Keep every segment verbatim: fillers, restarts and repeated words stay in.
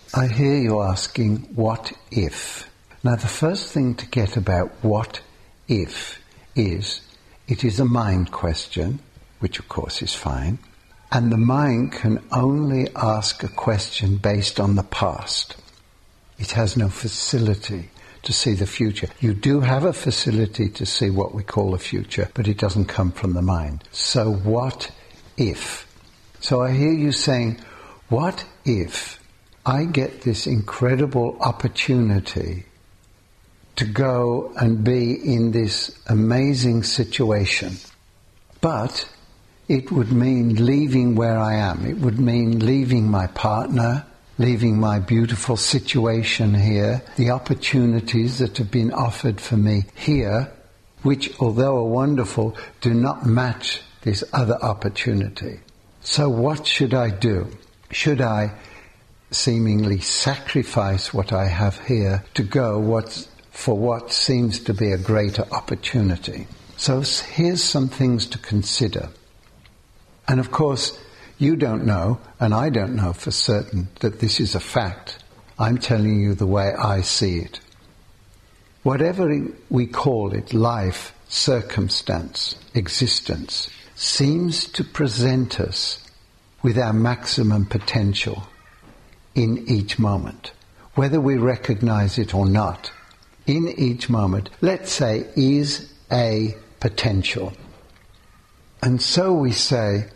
I hear you asking, what if? Now, the first thing to get about what if is, it is a mind question, which of course is fine, and the mind can only ask a question based on the past. It has no facility to see the future. You do have a facility to see what we call the future, but it doesn't come from the mind. So what if? So I hear you saying, what if I get this incredible opportunity to go and be in this amazing situation, but it would mean leaving where I am. It would mean leaving my partner, leaving my beautiful situation here, the opportunities that have been offered for me here, which, although are wonderful, do not match this other opportunity. So what should I do? Should I seemingly sacrifice what I have here to go what's, for what seems to be a greater opportunity? So here's some things to consider. And of course, you don't know, and I don't know for certain that this is a fact. I'm telling you the way I see it. Whatever we call it, life, circumstance, existence, seems to present us with our maximum potential in each moment, whether we recognize it or not. In each moment, let's say, is a potential. And so we say,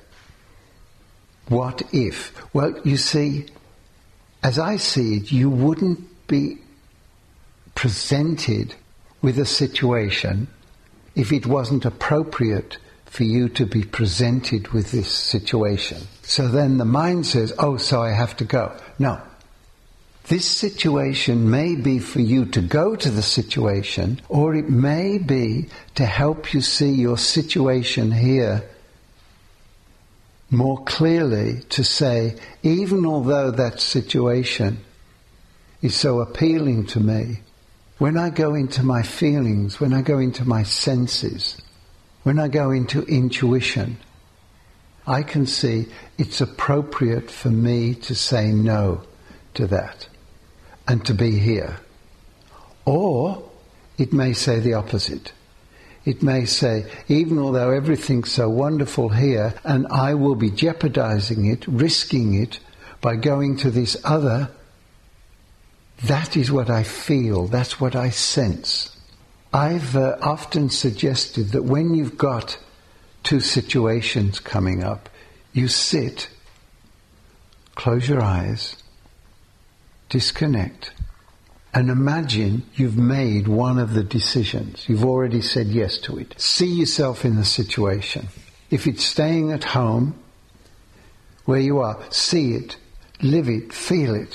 what if? Well, you see, as I see it, you wouldn't be presented with a situation if it wasn't appropriate for you to be presented with this situation. So then the mind says, oh, so I have to go. No. This situation may be for you to go to the situation, or it may be to help you see your situation here more clearly, to say, even although that situation is so appealing to me, when I go into my feelings, when I go into my senses, when I go into intuition, I can see it's appropriate for me to say no to that and to be here. Or it may say the opposite. It may say, even although everything's so wonderful here, and I will be jeopardizing it, risking it, by going to this other, that is what I feel, that's what I sense. I've uh, often suggested that when you've got two situations coming up, you sit, close your eyes, disconnect, and imagine you've made one of the decisions. You've already said yes to it. See yourself in the situation. If it's staying at home, where you are, see it, live it, feel it.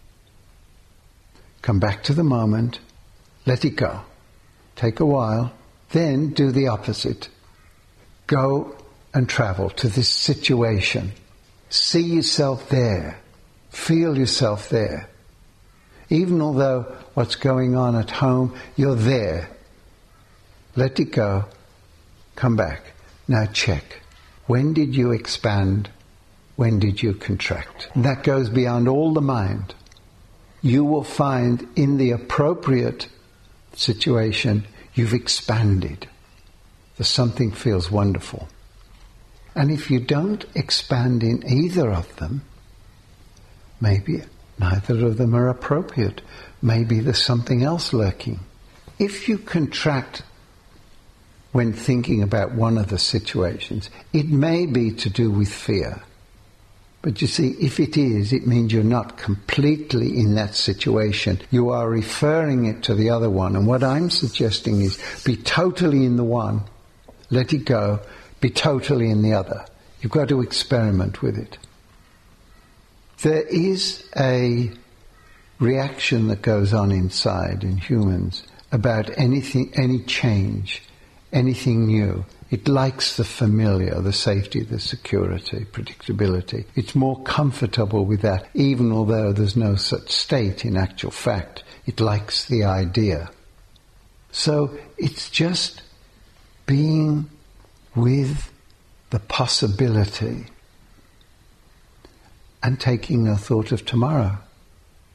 Come back to the moment, let it go. Take a while, then do the opposite. Go and travel to this situation. See yourself there. Feel yourself there. Even although what's going on at home, you're there. Let it go. Come back. Now check. When did you expand? When did you contract? And that goes beyond all the mind. You will find in the appropriate situation, you've expanded. The something feels wonderful. And if you don't expand in either of them, maybe neither of them are appropriate. Maybe there's something else lurking. If you contract when thinking about one of the situations, it may be to do with fear. But you see, if it is, it means you're not completely in that situation. You are referring it to the other one. And what I'm suggesting is be totally in the one, let it go, be totally in the other. You've got to experiment with it. There is a reaction that goes on inside in humans about anything, any change, anything new. It likes the familiar, the safety, the security, predictability. It's more comfortable with that, even although there's no such state in actual fact. It likes the idea. So it's just being with the possibility and taking no thought of tomorrow.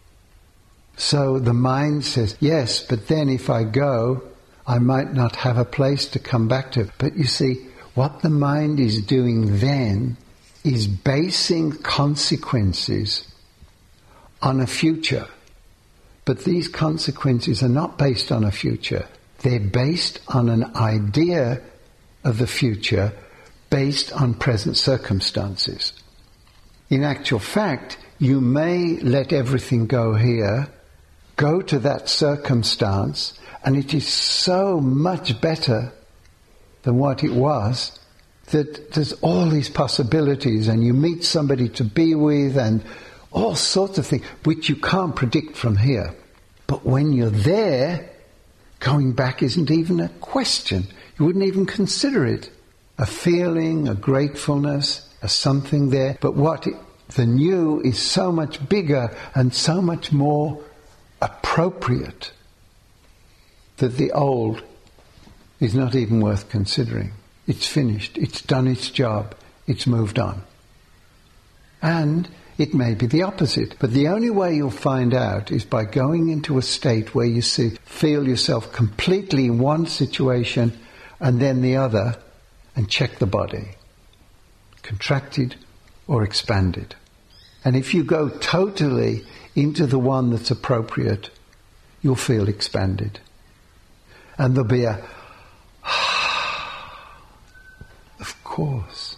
So the mind says, yes, but then if I go, I might not have a place to come back to. But you see, what the mind is doing then is basing consequences on a future. But these consequences are not based on a future. They're based on an idea of the future based on present circumstances. In actual fact, you may let everything go here, go to that circumstance, and it is so much better than what it was that there's all these possibilities, and you meet somebody to be with and all sorts of things which you can't predict from here. But when you're there, going back isn't even a question. You wouldn't even consider it. A feeling, a gratefulness, a something there. But what it, the new is so much bigger and so much more appropriate that the old is not even worth considering. It's finished. It's done its job. It's moved on. And it may be the opposite. But the only way you'll find out is by going into a state where you see, feel yourself completely in one situation and then the other, and check the body. Contracted or expanded. And if you go totally into the one that's appropriate, you'll feel expanded. And there'll be a, of course.